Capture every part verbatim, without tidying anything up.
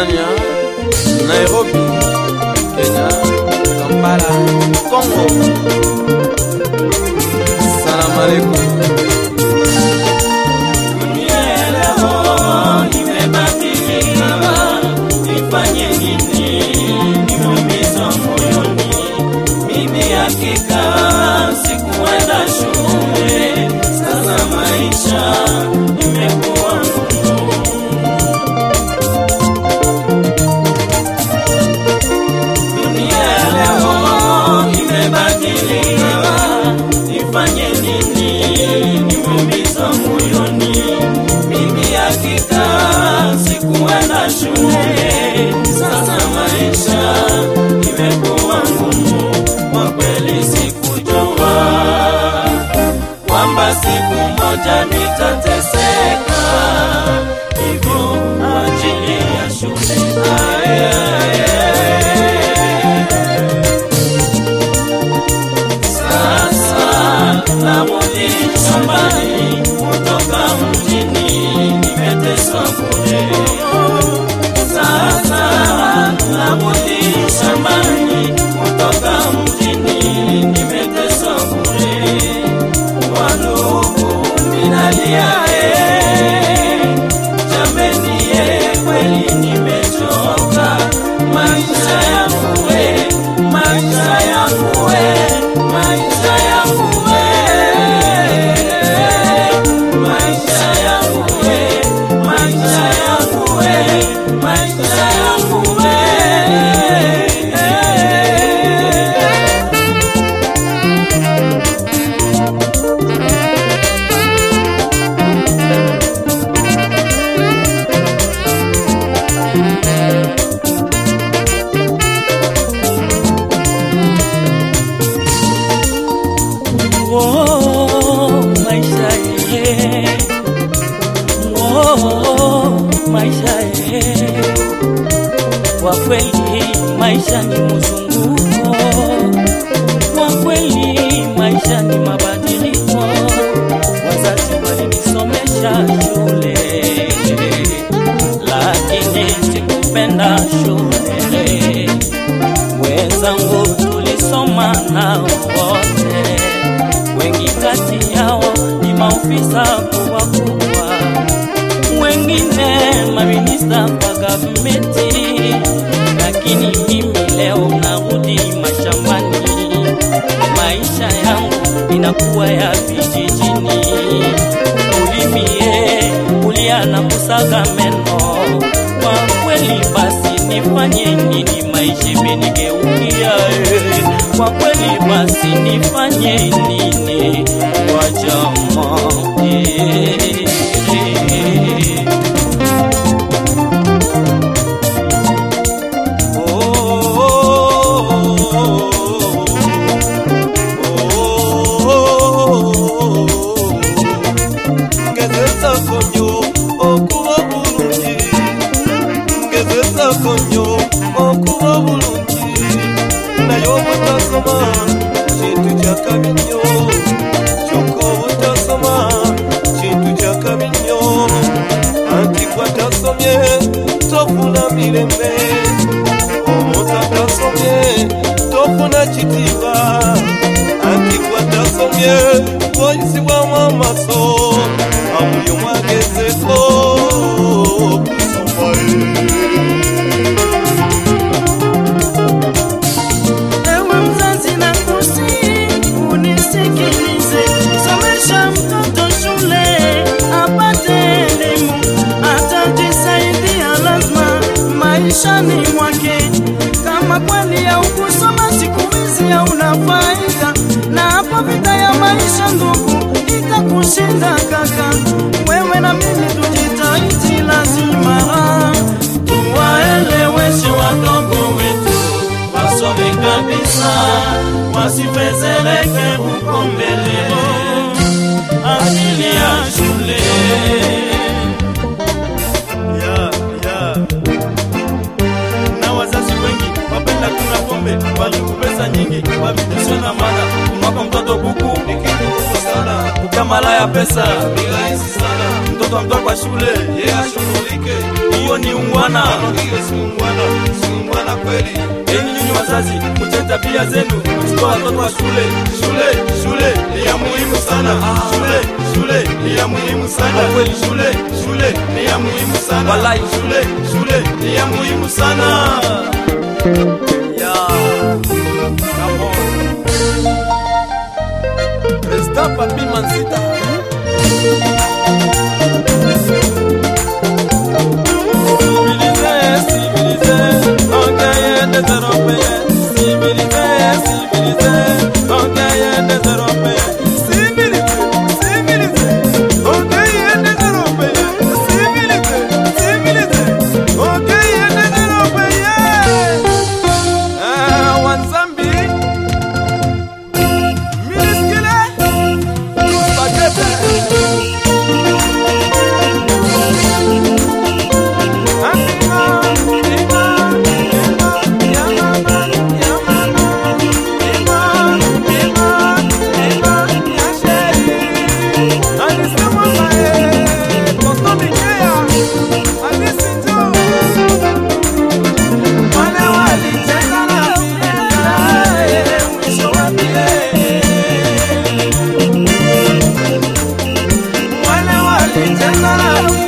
Tanzania, Nairobi, Kenya, Kampala, Congo. Salam alaikum. Dunia leo imebadilika, nifanye nini? Nimeumizwa moyoni, mimi hakika sikuenda shule, sasa maisha imekuwa ngumu. Dunia leo imebadilika, nifanye nini? Nimeumizwa moyoni, mimi hakika sikuenda shule, sasa maisha imekuwa ngumu. Kwa kweli sikujua kwamba siku moja nitateseka hivyo kwa ajili ya shule. Aye, aye. Sasa narudi shambani kutoka mjini, nimeteswa bure. Sasa narudi shambani kutoka mjini, nimeteswa bure. Wandugu minalia, eh, jameni, eh, kweli nimechoka. Maisha yangu, eh, maisha yangu, eh, maisha yangu, eh, maisha yangu, eh, maisha yangu, eh, maisha yangu, eh. Oh, maisha ye, oh, maisha ye. Kwa kweli maisha ni mzunguko, kwa kweli maisha ni mabadiliko. Wazazi walinisomesha shule, lakini sikupenda shule. Wenzangu tulisoma nao wote, wengi kati yao ni maofisa kubwa kubwa, wengine maminista wa gavumenti. Lakini mimi leo narudi mashambani, maisha yangu inakuwa ya vijijini. Ulimie kulia na kusaga meno, kwa kweli basi nifanye nini? Maisha imenigeukia, eh. Kwa kweli basi nifanye nini? Wajama, eh, eh. Ngezeza konyo okuba bulungi, ngezeza konyo okuba bulungi, naye obutasoma kintu kya kabi nnyo, kyokka obutasoma kintu kya kabi nnyo. Anti gwatasomye tofuna mirembe, omuntu atasomye tofuna kitiibwa. Anti gwatasomye oyisibwamu amaso, abuli omu agezeko kusoma. Ewe mzazi nakusihi unisikilize, somesha mtoto shule apate elimu, atajisaidia lazima maishani mwake. Kama kweli ya ukusoma siku hizi hauna faida, na hapo vita ya maisha ndugu itakushinda kaka. Wewe na mimi tujitahidi, lazima Tuwaeleweshe wadogo wetu wasome kabisa, wasifezeleke huko mbele ajili ya shule. Ya, ya. Na wazazi wengi wapenda kuna pombe, walikupesa nyingi, wavitisho na mana. Kumwaka mtoto buku ni kitu kubwa sana, ukamala ya pesa ni rahisi sana. Mtoto mtoto kwa shule, yeye ashughulike. huo ni ungwana. hiyo si ungwana, si ungwana kweli. Enyi nyinyi wazazi, mche tabia zenu, mchukua watoto wa shule. Shule, shule ni ya muhimu sana. Shule, shule ni ya muhimu sana. Kweli shule, shule ni ya muhimu sana. Walai shule, shule ni ya muhimu sana. Yeah. Come on. President Papi Manzita.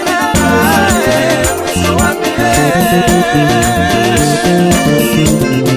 Thank you.